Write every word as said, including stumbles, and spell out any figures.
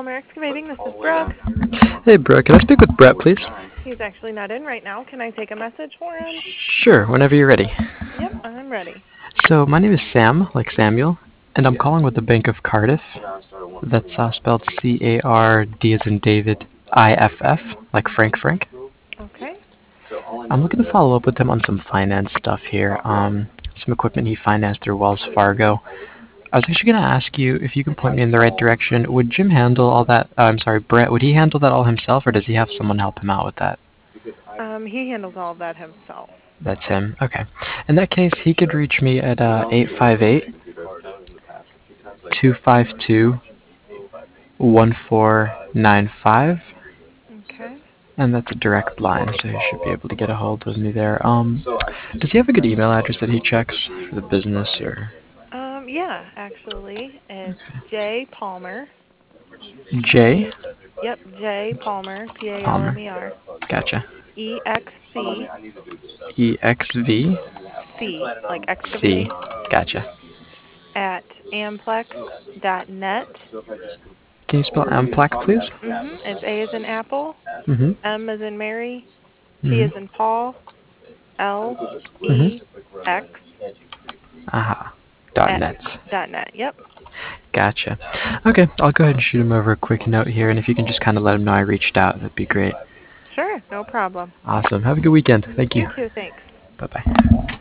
Palmer Excavating. This is Brooke. Hey, bro, can I speak with Brett, please? He's actually not in right now. Can I take a message for him? Sure, whenever you're ready. Yep, I'm ready. So, my name is Sam, like Samuel, and I'm calling with the Bank of Cardiff. That's uh, spelled C A R D as in David, I F F, like Frank Frank. Okay. I'm looking to follow up with him on some finance stuff here. Um, some equipment he financed through Wells Fargo. I was actually going to ask you if you can point me in the right direction. Would Jim handle all that? Uh, I'm sorry, Brett. Would he handle that all himself, or does he have someone help him out with that? Um, he handles all of that himself. That's him. Okay. In that case, he could reach me at uh, eight five eight, two five two, one four nine five, Okay. and that's a direct line, so he should be able to get a hold of me there. Um, does he have a good email address that he checks for the business, or Um, yeah, actually, it's J Palmer. J Yep, J Palmer, P A L M Palmer? E R. Gotcha. E X C E X V C, like C. excavating, Gotcha. at amplex dot net. Can you spell Amplac, please? Mm-hmm. It's A as in Apple, Mm-hmm. M as in Mary, P Mm-hmm. as in Paul, L Mm-hmm. E X Aha. Dot at net. dot net. Yep. Gotcha. Okay, I'll go ahead and shoot him over a quick note here, and if you can just kind of let him know I reached out, that'd be great. Sure, no problem. Awesome. Have a good weekend. Thank You you. too, thanks. Bye bye.